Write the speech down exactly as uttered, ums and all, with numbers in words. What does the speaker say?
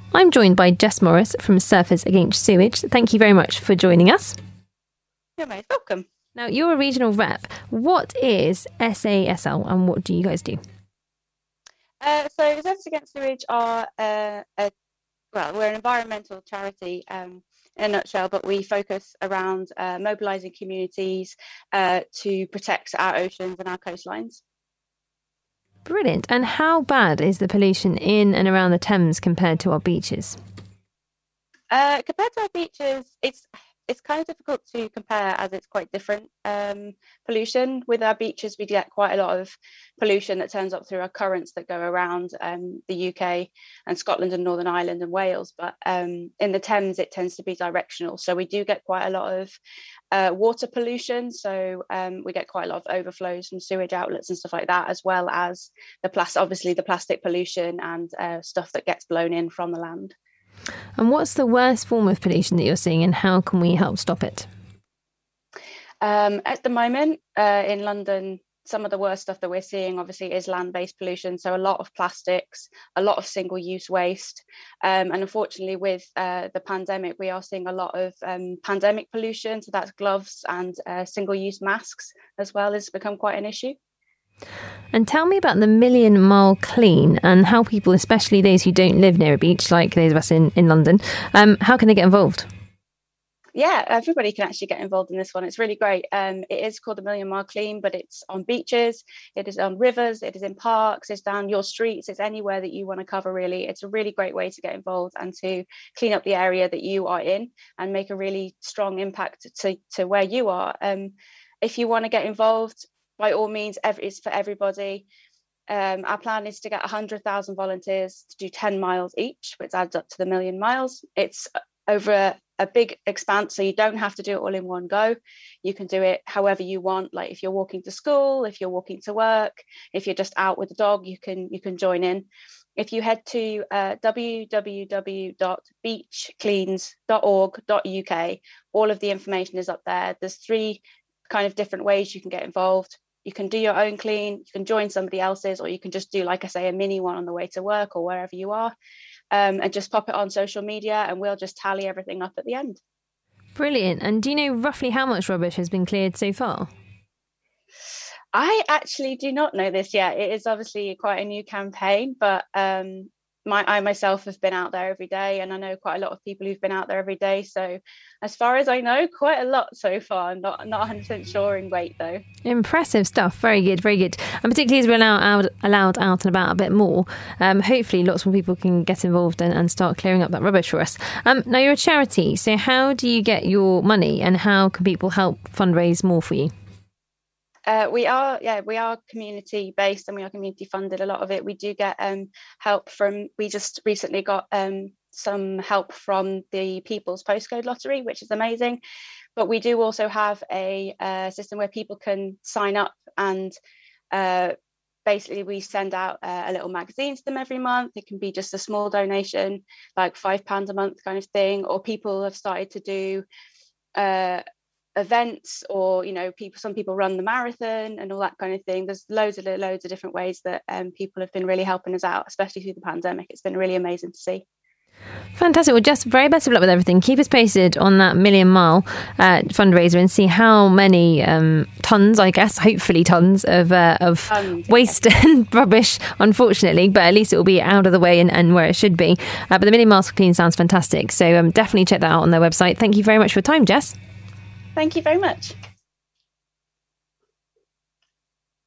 I'm joined by Jess Morris from Surfers Against Sewage. Thank you very much for joining us. You're most welcome. Now, you're a regional rep. What is S A S L and what do you guys do? Uh, so Surfers Against Sewage are, uh, a, well, we're an environmental charity um, in a nutshell, but we focus around uh, mobilising communities uh, to protect our oceans and our coastlines. Brilliant. And how bad is the pollution in and around the Thames compared to our beaches? Uh, compared to our beaches, it's it's kind of difficult to compare as it's quite different um, pollution. With our beaches, we get quite a lot of pollution that turns up through our currents that go around um, the U K and Scotland and Northern Ireland and Wales. But um, in the Thames, it tends to be directional. So we do get quite a lot of uh, water pollution. So um, we get quite a lot of overflows from sewage outlets and stuff like that, as well as the plastic, obviously the plastic pollution and uh, stuff that gets blown in from the land. And what's the worst form of pollution that you're seeing and how can we help stop it? Um, at the moment, uh, in London, some of the worst stuff that we're seeing obviously is land-based pollution. So a lot of plastics, a lot of single-use waste. Um, and unfortunately with uh, the pandemic, we are seeing a lot of um, pandemic pollution. So that's gloves and uh, single-use masks as well has become quite an issue. And tell me about the Million Mile Clean and how people, especially those who don't live near a beach, like those of us in, in London, um, how can they get involved? Yeah, everybody can actually get involved in this one. It's really great. Um, it is called the Million Mile Clean, but it's on beaches, it is on rivers, it is in parks, it's down your streets, it's anywhere that you want to cover, really. It's a really great way to get involved and to clean up the area that you are in and make a really strong impact to, to where you are. Um, if you want to get involved, by all means, every, it's for everybody. Um, our plan is to get one hundred thousand volunteers to do ten miles each, which adds up to the million miles. It's over a, a big expanse, so you don't have to do it all in one go. You can do it however you want. Like if you're walking to school, if you're walking to work, if you're just out with the dog, you can you can join in. If you head to uh, w w w dot beach cleans dot org dot u k, all of the information is up there. There's three kind of different ways you can get involved. You can do your own clean, you can join somebody else's, or you can just do, like I say, a mini one on the way to work or wherever you are, um, and just pop it on social media and we'll just tally everything up at the end. Brilliant. And do you know roughly how much rubbish has been cleared so far? I actually do not know this yet. It is obviously quite a new campaign, but um, my, I myself have been out there every day, and I know quite a lot of people who've been out there every day. So as far as I know, quite a lot so far. I'm not, not one hundred percent sure in weight, though. Impressive stuff. Very good, very good. And particularly as we're allowed out, allowed out and about a bit more, um, hopefully lots more people can get involved and, and start clearing up that rubbish for us. Um, now, you're a charity, so how do you get your money and how can people help fundraise more for you? Uh, we are, yeah, we are community based and we are community funded. A lot of it, we do get um, help from, we just recently got um, some help from the People's Postcode Lottery, which is amazing. But we do also have a uh, system where people can sign up and uh, basically we send out uh, a little magazine to them every month. It can be just a small donation, like five pounds a month kind of thing, or people have started to do uh, events, or you know, people some people run the marathon and all that kind of thing. There's loads of loads of different ways that um, people have been really helping us out, especially through the pandemic. It's been really amazing to see. Fantastic. Well, just very best of luck with everything. Keep us posted on that Million Mile uh, fundraiser and see how many um, tons, I guess, hopefully tons of uh, of tons, waste yeah. and rubbish, unfortunately, but at least it will be out of the way and, and where it should be. Uh, but the Million Miles Clean sounds fantastic. So um, definitely check that out on their website. Thank you very much for your time, Jess. Thank you very much.